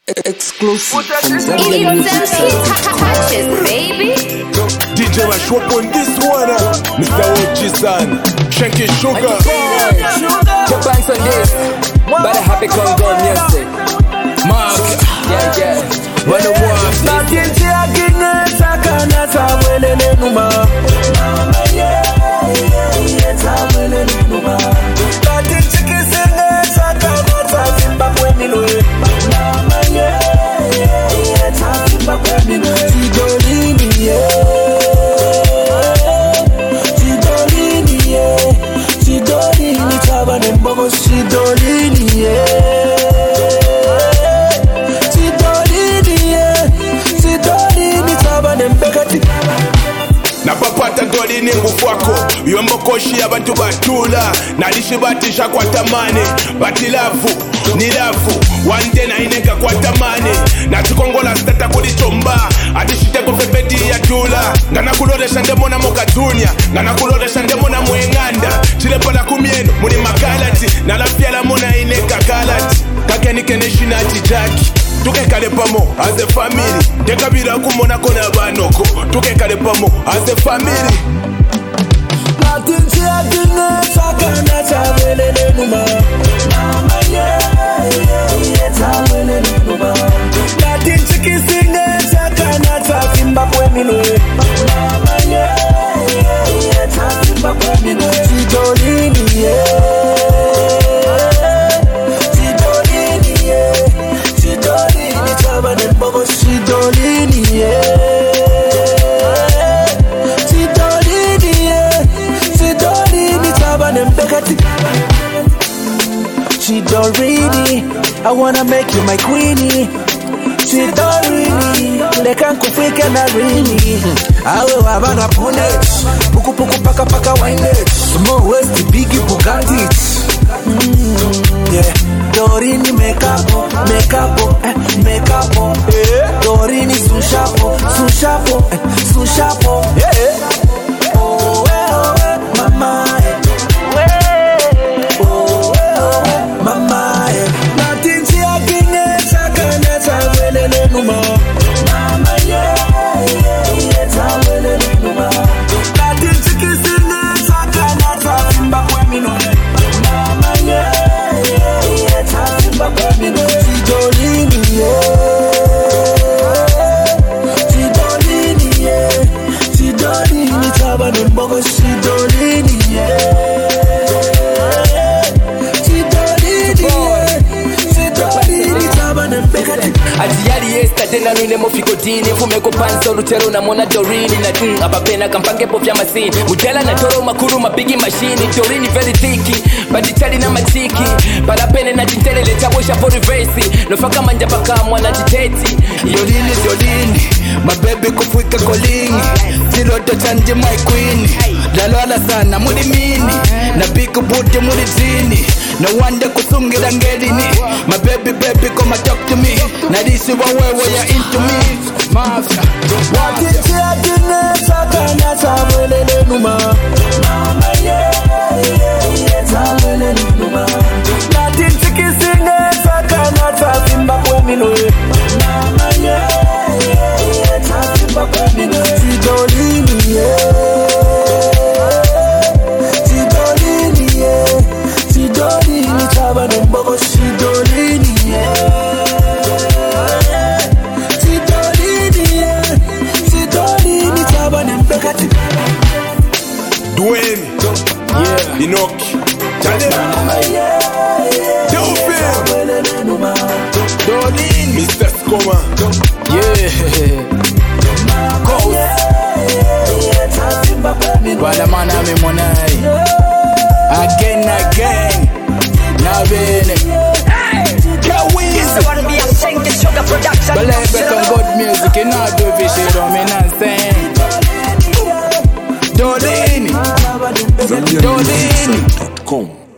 Exclusive. Baby. DJ Mash up on this one, Mr. Ochi-san, Shanky Sugar. Your banks on this, but a happy Congo music. Mark, yeah. When the war napapata goli ningukwako yombokoshi abantu batula nalishi batisha kwa tamani batilavu nilavu wande naineka kwa tamani natikongola stata kulichomba adishiteko pepeti ya tula nganakulolesha ndemona mokatunya nganakulolesha ndemona mwenganda chilepala kumieno muni makalati nalafyala mona ineka kalati kakenikeneshinachi jaki tukekale pamo as a family tekabira kumona kona banoko tukekale pamo as a family natinchi akine sakana chabelele numa mama chabelele numa natinchi kisinge sakana chabimba kwemino mama chabimba kwemino chidolini Chidorini, I wanna make you my queenie. Chidorini, leka nkufike na rini. Awe wabana punet, puku puku paka paka winet. Small waist, biggie Bugatti. Yeah, Dorini makeup. Dorini sushapo. Yeah. Oh, mama. Tena nune mofiko dini fumeko panso lutero na mona Dorini na abapena kampange po vya masini mujala na toro makuru mabigi mashini Dorini very thicky baditali na machiki parapene na jintele letabosha for reverse nofaka manja paka mwana jiteti Yolini my baby kufika kolini Chiloto chanje my queen lalwala sana muri mini na piku bute muri zini no wonder kusungira ngelini my baby come and talk to me na disi wa wewe ya into me mafia wakiti akine sakana sabelele numa mama sabelele numa natinchi kisinge sakana sabimba kwemino mama sabimba kwemino Chidolini Chidolini chaba nembogo Chidolini Chidolini chaba nembekati Dwayne, yeah, Inoki, Chale, Dolin, Mr. Skoma, yeah, Coast, Balamana me monai, again, now bene, This one be a Shanky Sugar production. believe it on good music, you know do fishy, don't mean nothing. Dolin, ZambianMusicSite.com.